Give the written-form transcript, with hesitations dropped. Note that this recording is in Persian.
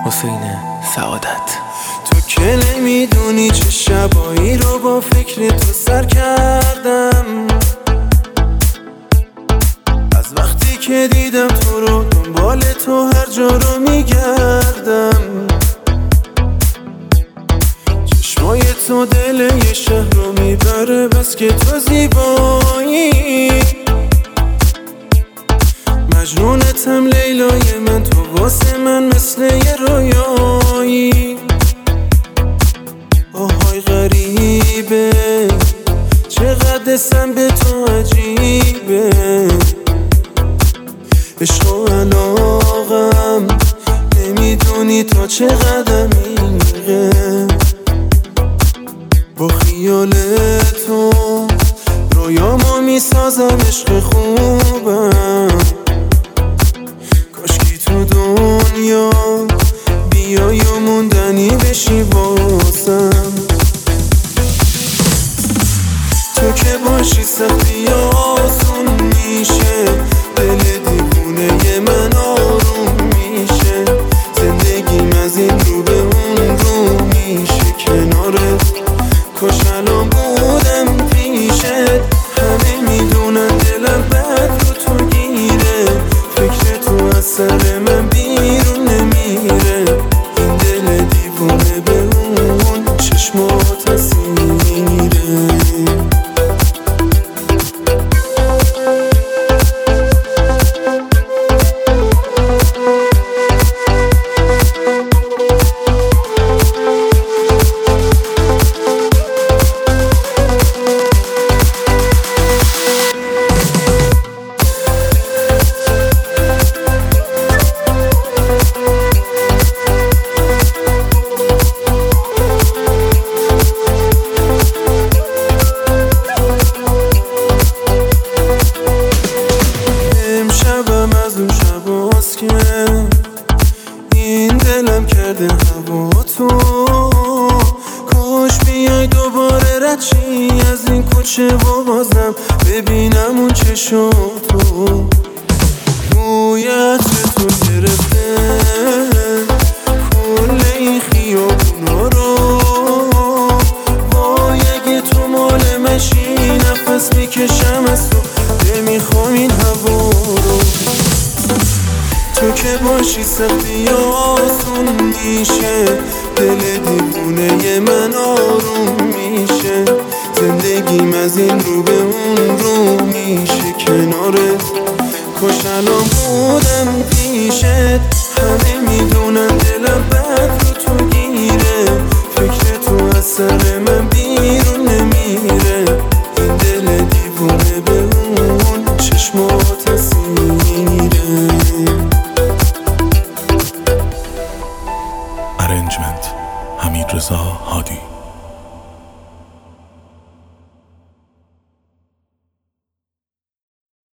حسین سعادت. تو که نمیدونی چه شبایی رو با فکر تو سر کردم، از وقتی که دیدم تو رو دنبال تو هر جا رو میگردم. چشمای تو دل یه شهر رو میبره، بس که تو زیبایی. مجنونتم لیلای من، تو واسه من مثل یه رویایی. آهای غریبه چقدر اسم به تو عجیبه. عشق و علاقم نمیدونی تا چقدر میگه. با خیال تو رویامو میسازم، عشق خوبم. کاشکی تو دنیا بیای و موندنی بشی واسم. تو که باشی سختی آسون میشه، دل دیوونه من آروم میشه. زندگیم از این رو به اون رو میشه کنارت. کاش الان بودم پیشت. همه میدونن دلم بد رو تو گیره، فکر تو از سر من بیرون نمیره. این دل دیوونه به اون چشمات اسیره. از اون شباست که این دلم کرده هوا تو. کاش بیای دوباره رد شی از این کوچه و بازم ببینم اون چشاتو. بوی عطر تو گرفته کل این خیابونا رو. وای اگه تو مال مشی نفس میکشم از تو، نمیخوام این هوا رو. تو که باشی سختی آسون میشه، دل دیوونه من آروم میشه. زندگیم از این رو به اون رو میشه کنارت. کاش الان بودم پیشت. همه میدونن دلم بد رو تو گیره، فکر تو از سر من بیرون نمیره. این دل دیوونه به اون چشمات اسیره. ارنجمنت حمیدرضا هادی.